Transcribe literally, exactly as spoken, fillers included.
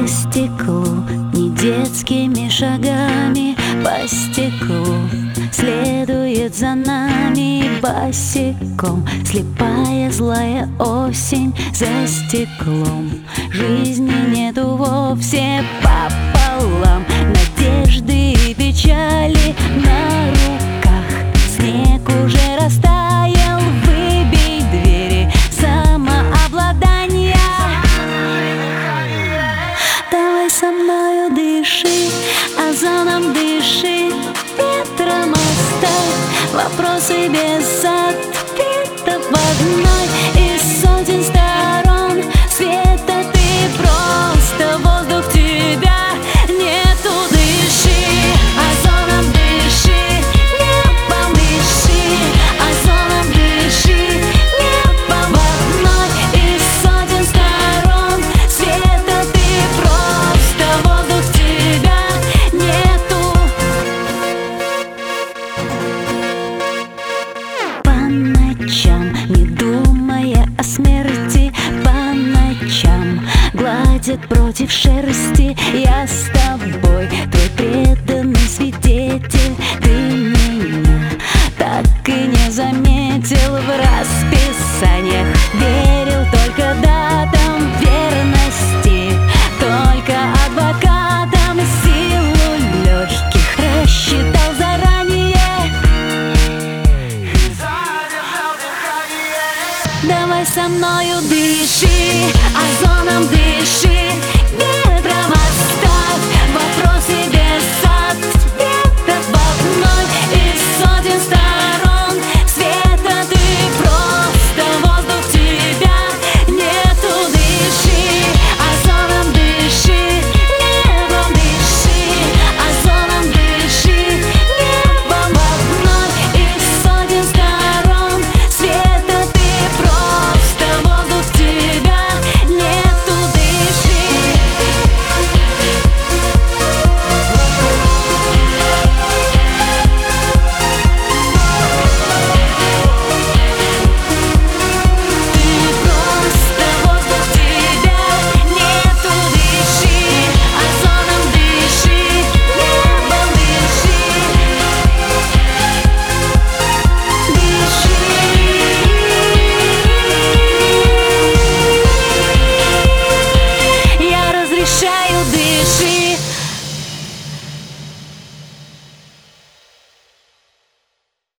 по стеклу, не детскими шагами, по стеклу следует за нами босиком. Слепая злая осень за стеклом, жизни нету вовсе пополам. Надежды и печали на руках, снег уже растаял, выбей двери самообладания. Давай со мною дыши, озоном дыши, ветром оставь вопросы без ответов. В одной из сотен сторон света ты просто воздух, тебя нету. Дыши, озоном дыши, небом дыши, озоном дыши, небом. В одной из сотен сторон света ты просто воздух, тебя нету. По ночам, не думая о смерти, по ночам гладят против шерсти. Я с тобой, твой преданный свидетель. Ты меня так и не заметил в расписаниях